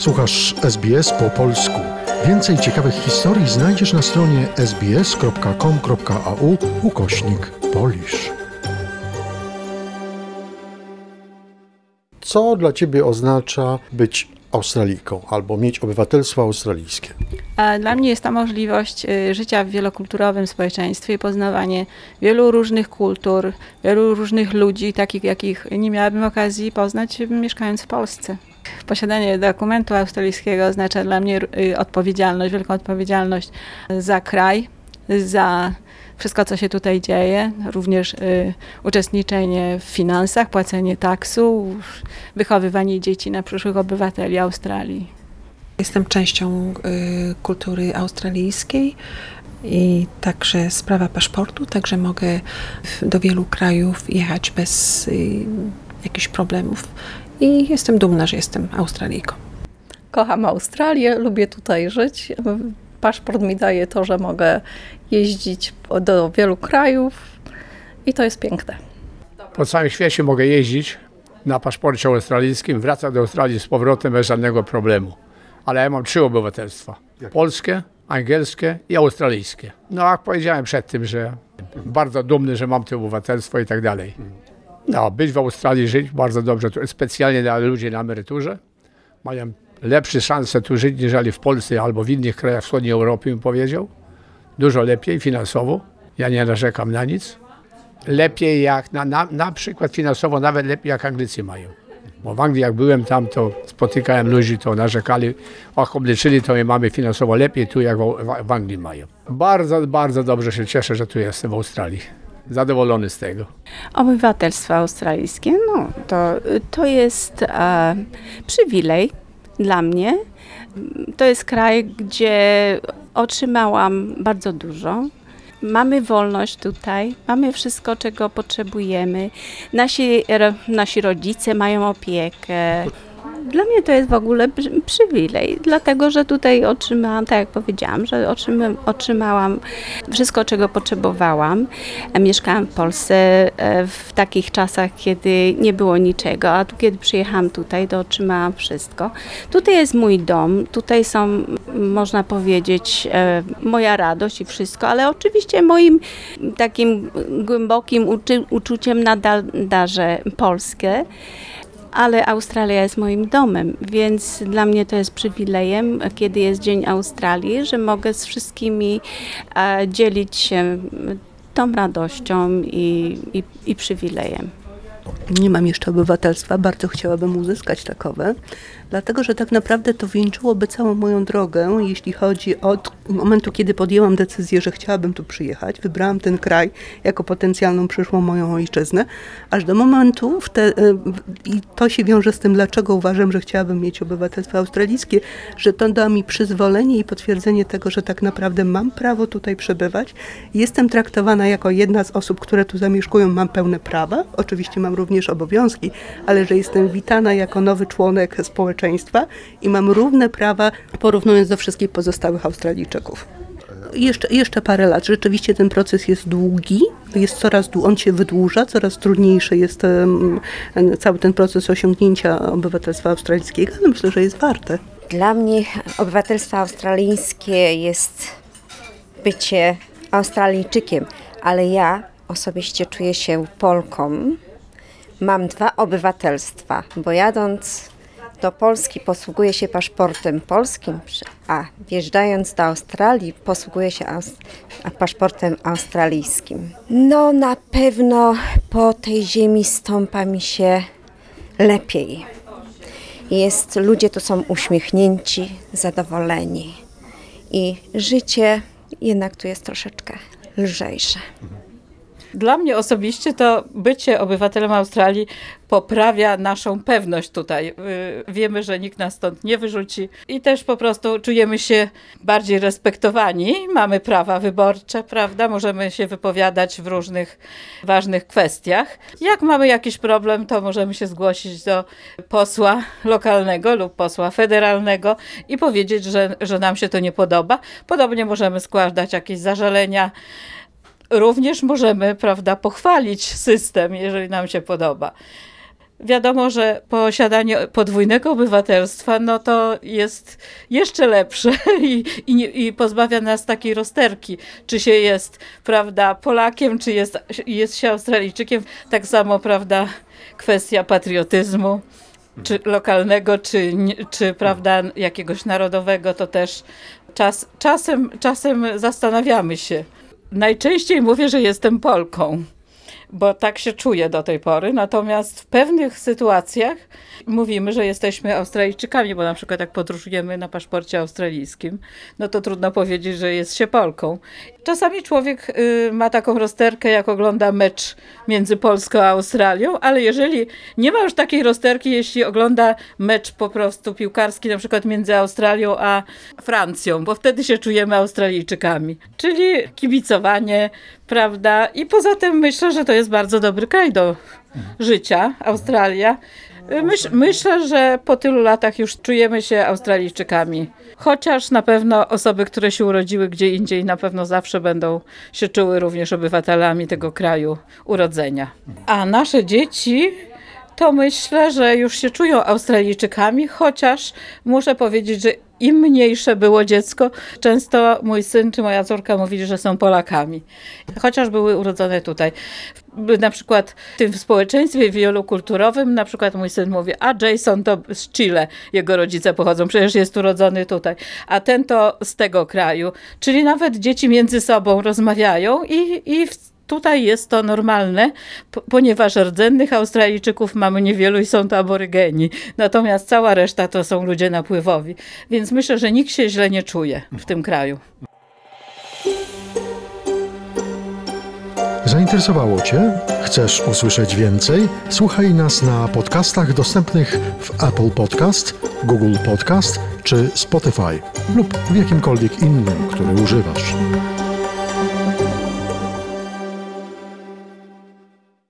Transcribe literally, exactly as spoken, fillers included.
Słuchasz S B S po polsku. Więcej ciekawych historii znajdziesz na stronie sbs.com.au ukośnik Polish. Co dla Ciebie oznacza być Australijką albo mieć obywatelstwo australijskie? Dla mnie jest to możliwość życia w wielokulturowym społeczeństwie i poznawanie wielu różnych kultur, wielu różnych ludzi, takich jakich nie miałabym okazji poznać mieszkając w Polsce. Posiadanie dokumentu australijskiego oznacza dla mnie odpowiedzialność, wielką odpowiedzialność za kraj, za wszystko, co się tutaj dzieje, również y, uczestniczenie w finansach, płacenie taksu, wychowywanie dzieci na przyszłych obywateli Australii. Jestem częścią y, kultury australijskiej i także sprawa paszportu, także mogę w, do wielu krajów jechać bez y, jakichś problemów i jestem dumna, że jestem Australijką. Kocham Australię, lubię tutaj żyć. Paszport mi daje to, że mogę jeździć do wielu krajów i to jest piękne. Po całym świecie mogę jeździć na paszporcie australijskim, wracać do Australii z powrotem bez żadnego problemu. Ale ja mam trzy obywatelstwa. Polskie, angielskie i australijskie. No jak powiedziałem przed tym, że bardzo dumny, że mam to obywatelstwo i tak dalej. No, być w Australii, żyć bardzo dobrze, to jest specjalnie dla ludzi na emeryturze. Mają lepsze szanse tu żyć, niż w Polsce albo w innych krajach wschodniej Europy, bym powiedział. Dużo lepiej finansowo. Ja nie narzekam na nic. Lepiej jak, na, na, na przykład finansowo, nawet lepiej jak Anglicy mają. Bo w Anglii jak byłem tam, to spotykałem ludzi, to narzekali, och, obliczyli to i mamy finansowo lepiej tu, jak w, w Anglii mają. Bardzo, bardzo dobrze się cieszę, że tu jestem w Australii. Zadowolony z tego. Obywatelstwo australijskie, no to, to jest e, przywilej dla mnie. To jest kraj, gdzie otrzymałam bardzo dużo. Mamy wolność tutaj, mamy wszystko, czego potrzebujemy. Nasi, nasi rodzice mają opiekę. Dla mnie to jest w ogóle przywilej, dlatego że tutaj otrzymałam, tak jak powiedziałam, że otrzyma, otrzymałam wszystko, czego potrzebowałam. Mieszkałam w Polsce w takich czasach, kiedy nie było niczego, a tu kiedy przyjechałam tutaj, to otrzymałam wszystko. Tutaj jest mój dom, tutaj są, można powiedzieć, moja radość i wszystko, ale oczywiście moim takim głębokim uczu- uczuciem nadal darzę Polskę. Ale Australia jest moim domem, więc dla mnie to jest przywilejem, kiedy jest Dzień Australii, że mogę z wszystkimi e, dzielić się tą radością i, i, i przywilejem. Nie mam jeszcze obywatelstwa, bardzo chciałabym uzyskać takowe, dlatego że tak naprawdę to wieńczyłoby całą moją drogę, jeśli chodzi od momentu, kiedy podjęłam decyzję, że chciałabym tu przyjechać, wybrałam ten kraj jako potencjalną przyszłą moją ojczyznę, aż do momentu, w te, i to się wiąże z tym, dlaczego uważam, że chciałabym mieć obywatelstwo australijskie, że to da mi przyzwolenie i potwierdzenie tego, że tak naprawdę mam prawo tutaj przebywać. Jestem traktowana jako jedna z osób, które tu zamieszkują, mam pełne prawa, oczywiście mam również obowiązki, ale że jestem witana jako nowy członek społeczeństwa i mam równe prawa, porównując do wszystkich pozostałych Australijczyków. Jeszcze, jeszcze parę lat. Rzeczywiście ten proces jest długi, jest coraz, on się wydłuża, coraz trudniejszy jest um, cały ten proces osiągnięcia obywatelstwa australijskiego, ale myślę, że jest warte. Dla mnie obywatelstwo australijskie jest bycie Australijczykiem, ale ja osobiście czuję się Polką. Mam dwa obywatelstwa, bo jadąc do Polski posługuję się paszportem polskim, a wjeżdżając do Australii posługuję się aus- paszportem australijskim. No na pewno po tej ziemi stąpa mi się lepiej. Jest, ludzie tu są uśmiechnięci, zadowoleni i życie jednak tu jest troszeczkę lżejsze. Dla mnie osobiście to bycie obywatelem Australii poprawia naszą pewność tutaj. Wiemy, że nikt nas stąd nie wyrzuci i też po prostu czujemy się bardziej respektowani. Mamy prawa wyborcze, prawda? Możemy się wypowiadać w różnych ważnych kwestiach. Jak mamy jakiś problem, to możemy się zgłosić do posła lokalnego lub posła federalnego i powiedzieć, że, że nam się to nie podoba. Podobnie możemy składać jakieś zażalenia. Również możemy, prawda, pochwalić system, jeżeli nam się podoba. Wiadomo, że posiadanie podwójnego obywatelstwa, no to jest jeszcze lepsze i, i, nie- i pozbawia nas takiej rozterki, czy się jest, prawda, Polakiem, czy jest, jest się Australijczykiem. Tak samo, prawda, kwestia patriotyzmu, czy lokalnego, czy, nie- czy prawda, jakiegoś narodowego, to też czas, czasem, czasem zastanawiamy się. Najczęściej mówię, że jestem Polką, bo tak się czuję do tej pory. Natomiast w pewnych sytuacjach mówimy, że jesteśmy Australijczykami, bo na przykład jak podróżujemy na paszporcie australijskim, no to trudno powiedzieć, że jest się Polką. Czasami człowiek y, ma taką rozterkę, jak ogląda mecz między Polską a Australią, ale jeżeli nie ma już takiej rozterki, jeśli ogląda mecz po prostu piłkarski, na przykład między Australią a Francją, bo wtedy się czujemy Australijczykami. Czyli kibicowanie, prawda? I poza tym myślę, że to jest bardzo dobry kraj do życia, Australia. Myśl, myślę, że po tylu latach już czujemy się Australijczykami. Chociaż na pewno osoby, które się urodziły gdzie indziej, na pewno zawsze będą się czuły również obywatelami tego kraju urodzenia. A nasze dzieci, to myślę, że już się czują Australijczykami, chociaż muszę powiedzieć, że im mniejsze było dziecko, często mój syn czy moja córka mówili, że są Polakami, chociaż były urodzone tutaj. Na przykład w tym społeczeństwie wielokulturowym, na przykład mój syn mówi, a Jason to z Chile, jego rodzice pochodzą, przecież jest urodzony tutaj, a ten to z tego kraju. Czyli nawet dzieci między sobą rozmawiają i, i w tutaj jest to normalne, po- ponieważ rdzennych Australijczyków mamy niewielu i są to aborygeni. Natomiast cała reszta to są ludzie napływowi. Więc myślę, że nikt się źle nie czuje w tym kraju. Zainteresowało Cię? Chcesz usłyszeć więcej? Słuchaj nas na podcastach dostępnych w Apple Podcast, Google Podcast czy Spotify lub w jakimkolwiek innym, który używasz.